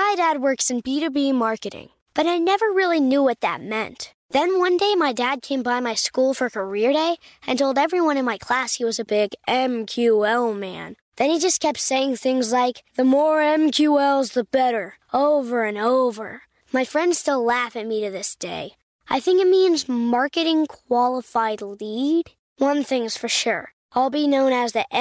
My dad works in B2B marketing, but I never really knew what that meant. Then one day, my dad came by my school for career day and told everyone in my class he was a big MQL man. Then he just kept saying things like, the more MQLs, the better, over and over. My friends still laugh at me to this day. I think it means marketing qualified lead. One thing's for sure, I'll be known as the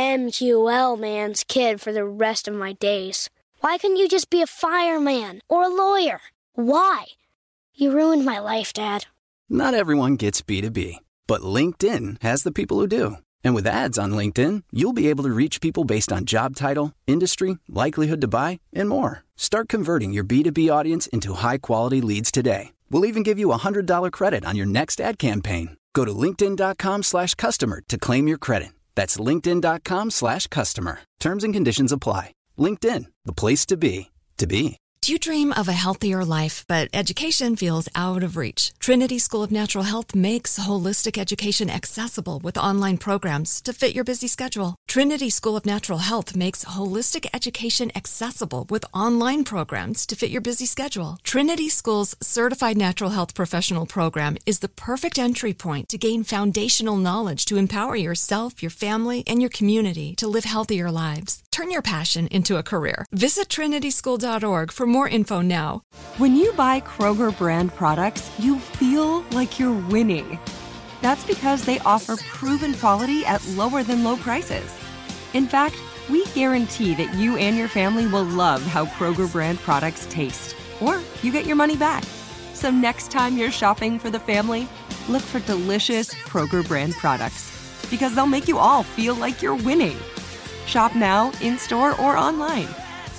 MQL man's kid for the rest of my days. Why couldn't you just be a fireman or a lawyer? Why? You ruined my life, Dad. Not everyone gets B2B, but LinkedIn has the people who do. And with ads on LinkedIn, you'll be able to reach people based on job title, industry, likelihood to buy, and more. Start converting your B2B audience into high-quality leads today. We'll even give you a $100 credit on your next ad campaign. Go to linkedin.com/customer to claim your credit. That's linkedin.com/customer. Terms and conditions apply. LinkedIn, the place to be, to be. Do you dream of a healthier life, but education feels out of reach? Trinity School of Natural Health makes holistic education accessible with online programs to fit your busy schedule. Trinity School of Natural Health makes holistic education accessible with online programs to fit your busy schedule. Trinity School's Certified Natural Health Professional Program is the perfect entry point to gain foundational knowledge to empower yourself, your family, and your community to live healthier lives. Turn your passion into a career. Visit trinityschool.org for more info now. When you buy Kroger brand products, you feel like you're winning. That's because they offer proven quality at lower than low prices. In fact, we guarantee that you and your family will love how Kroger brand products taste, or you get your money back. So next time you're shopping for the family, look for delicious Kroger brand products, because they'll make you all feel like you're winning. Shop now, in-store, or online.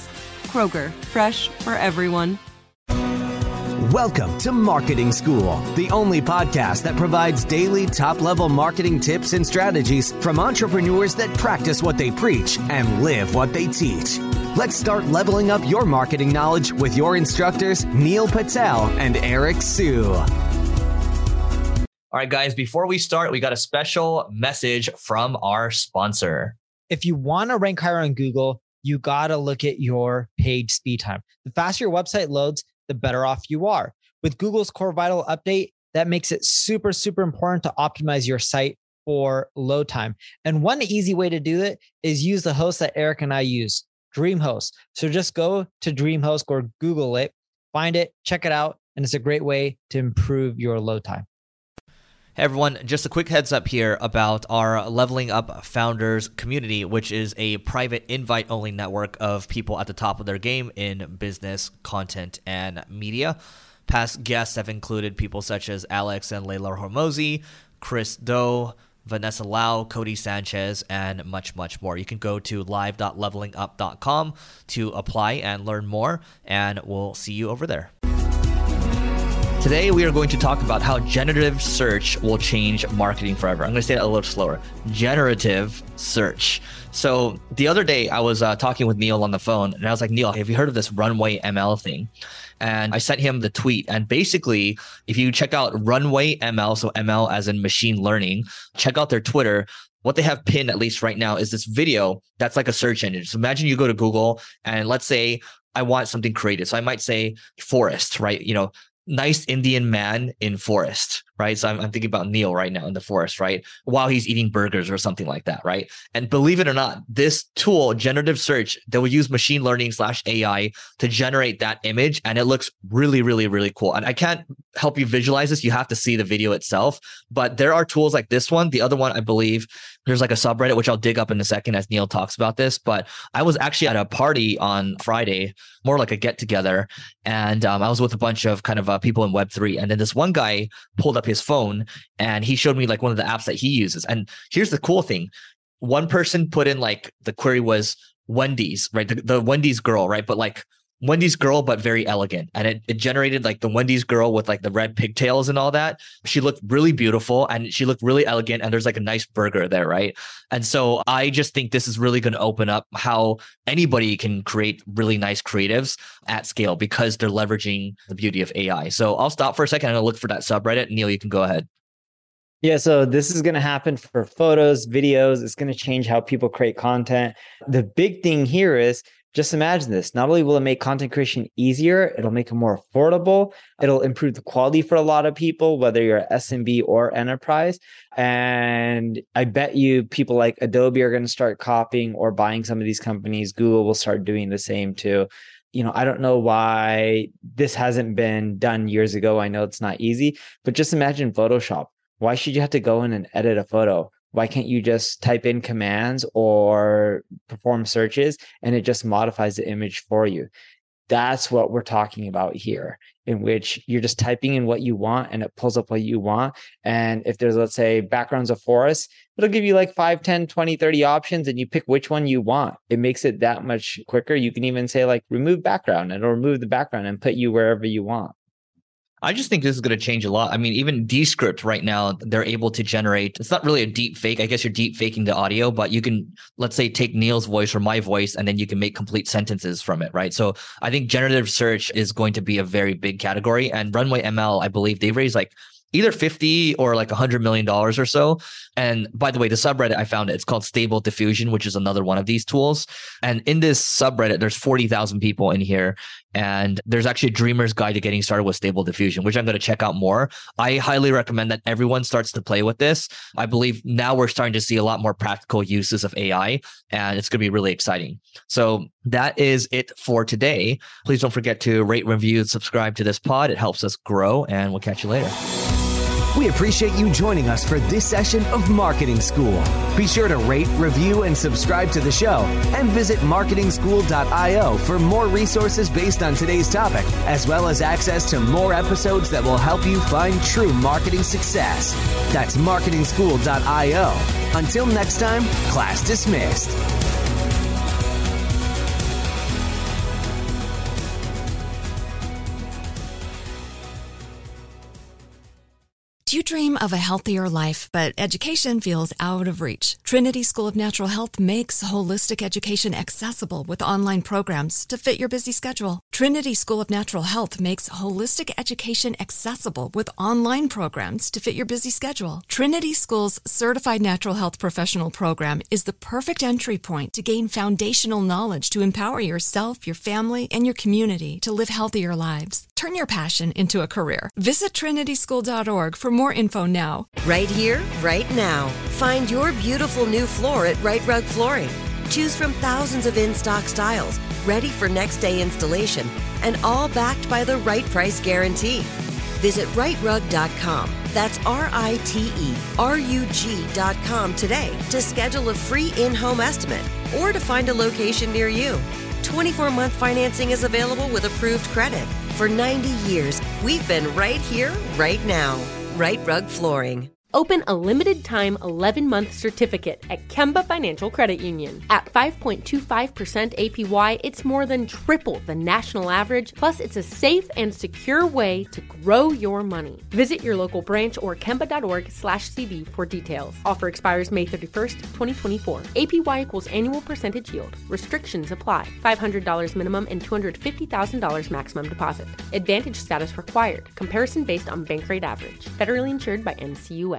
Kroger, fresh for everyone. Welcome to Marketing School, the only podcast that provides daily top-level marketing tips and strategies from entrepreneurs that practice what they preach and live what they teach. Let's start leveling up your marketing knowledge with your instructors, Neil Patel and Eric Siu. All right, guys, before we start, we got a special message from our sponsor. If you want to rank higher on Google, you got to look at your page speed time. The faster your website loads, the better off you are. With Google's Core Vital update, that makes it super, super important to optimize your site for load time. And one easy way to do it is use the host that Eric and I use, DreamHost. So just go to DreamHost or Google it, find it, check it out, and it's a great way to improve your load time. Hey everyone, just a quick heads up here about our Leveling Up Founders community, which is a private invite-only network of people at the top of their game in business, content, and media. Past guests have included people such as Alex and Layla Hormozi, Chris Do, Vanessa Lau, Cody Sanchez, and much, much more. You can go to live.levelingup.com to apply and learn more, and we'll see you over there. Today, we are going to talk about how generative search will change marketing forever. I'm going to say that a little slower. Generative search. So the other day, I was talking with Neil on the phone, and I was like, Neil, have you heard of this Runway ML thing? And I sent him the tweet. And basically, if you check out Runway ML, so ML as in machine learning, check out their Twitter. What they have pinned, at least right now, is this video that's like a search engine. So imagine you go to Google and let's say I want something creative. So I might say forest, right? You know, nice Indian man in forest, right? So I'm thinking about Neil right now in the forest, right? While he's eating burgers or something like that, right? And believe it or not, this tool, generative search, they will use machine learning / AI to generate that image. And it looks really, really, really cool. And I can't help you visualize this. You have to see the video itself. But there are tools like this one. The other one, I believe, there's like a subreddit, which I'll dig up in a second as Neil talks about this. But I was actually at a party on Friday, more like a get together. And I was with a bunch of kind of people in Web3. And then this one guy pulled up his phone and he showed me like one of the apps that he uses. And here's the cool thing. One person put in like the query was Wendy's, right? The Wendy's girl, right? But like Wendy's girl, but very elegant. And it generated like the Wendy's girl with like the red pigtails and all that. She looked really beautiful and she looked really elegant. And there's like a nice burger there, right? And so I just think this is really going to open up how anybody can create really nice creatives at scale because they're leveraging the beauty of AI. So I'll stop for a second. I'm going to look for that subreddit. Neil, you can go ahead. Yeah, so this is going to happen for photos, videos. It's going to change how people create content. The big thing here is Just imagine this. Not only will it make content creation easier, it'll make it more affordable. It'll improve the quality for a lot of people, whether you're SMB or enterprise. And I bet you people like Adobe are going to start copying or buying some of these companies. Google will start doing the same too. I don't know why this hasn't been done years ago. I know it's not easy, but just imagine Photoshop. Why should you have to go in and edit a photo? Why can't you just type in commands or perform searches and it just modifies the image for you? That's what we're talking about here, in which you're just typing in what you want and it pulls up what you want. And if there's, let's say, backgrounds of forests, it'll give you like 5, 10, 20, 30 options and you pick which one you want. It makes it that much quicker. You can even say like remove background, and it'll remove the background and put you wherever you want. I just think this is going to change a lot. I mean, even Descript right now, they're able to generate, it's not really a deep fake. I guess you're deep faking the audio, but you can, let's say, take Neil's voice or my voice, and then you can make complete sentences from it, right? So I think generative search is going to be a very big category. And Runway ML, I believe they've raised like either 50 or like $100 million or so. And by the way, the subreddit, I found it's called Stable Diffusion, which is another one of these tools. And in this subreddit, there's 40,000 people in here. And there's actually a dreamer's guide to getting started with Stable Diffusion, which I'm going to check out more. I highly recommend that everyone starts to play with this. I believe now we're starting to see a lot more practical uses of AI, and it's going to be really exciting. So that is it for today. Please don't forget to rate, review, and subscribe to this pod. It helps us grow, and we'll catch you later. We appreciate you joining us for this session of Marketing School. Be sure to rate, review, and subscribe to the show, and visit marketingschool.io for more resources based on today's topic, as well as access to more episodes that will help you find true marketing success. That's marketingschool.io. Until next time, class dismissed. Do you dream of a healthier life, but education feels out of reach? Trinity School of Natural Health makes holistic education accessible with online programs to fit your busy schedule. Trinity School of Natural Health makes holistic education accessible with online programs to fit your busy schedule. Trinity School's Certified Natural Health Professional Program is the perfect entry point to gain foundational knowledge to empower yourself, your family, and your community to live healthier lives. Turn your passion into a career. Visit trinityschool.org for more info now. Right here, right now. Find your beautiful new floor at Right Rug Flooring. Choose from thousands of in-stock styles, ready for next day installation, and all backed by the right price guarantee. Visit rightrug.com. That's RITERUG.com today to schedule a free in-home estimate or to find a location near you. 24-month financing is available with approved credit. For 90 years, we've been right here, right now. Right Rug Flooring. Open a limited-time 11-month certificate at Kemba Financial Credit Union. At 5.25% APY, it's more than triple the national average, plus it's a safe and secure way to grow your money. Visit your local branch or kemba.org/cb for details. Offer expires May 31st, 2024. APY equals annual percentage yield. Restrictions apply. $500 minimum and $250,000 maximum deposit. Advantage status required. Comparison based on bank rate average. Federally insured by NCUA.